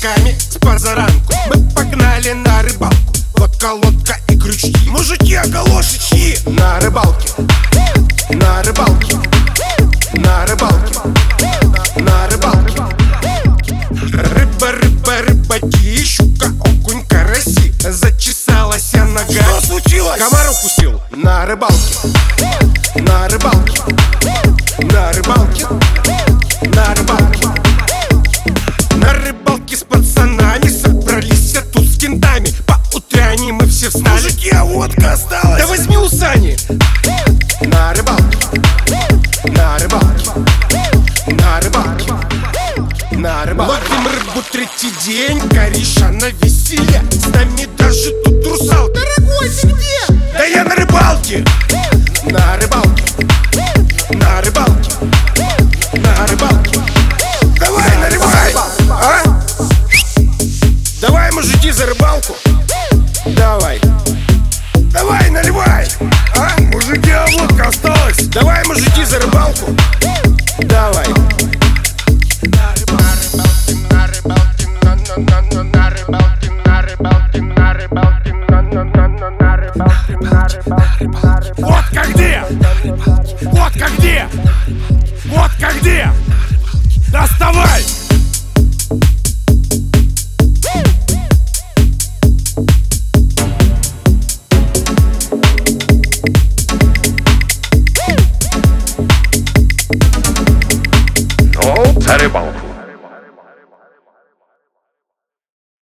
мужиками с позаранку мы погнали на рыбалку. Водка, лодка и крючки. Мужики, оголошичьи. На рыбалке, на рыбалке, на рыбалке, на рыбалке. Рыба, рыба, рыбаки, щука, окунь, караси. Зачесалась нога. Что случилось? Комар укусил. На рыбалке, на рыбалке, на рыбалке, на рыбалке. На рыбалке с пацанами собрались тут с кентами. По утряне мы все встали. Мужики, а водка осталась. Да возьми у Сани. На рыбалке, на рыбалке, на рыбалке, на рыбалке. Ловим рыбу третий день, кореша на веселье. С нами даже тут русалка. Дорогой, ты где? Да я на рыбалке. На рыбалке, на рыбалке, на рыбалке. Давай, наливай. А? Давай, мужики, за рыбалку. Давай. Давай, наливай. А? Мужики, а водка осталась. Давай, мужики, за рыбалку. Давай. Водка где? Водка где? Водка где? Доставай! Ну, за рыбалку.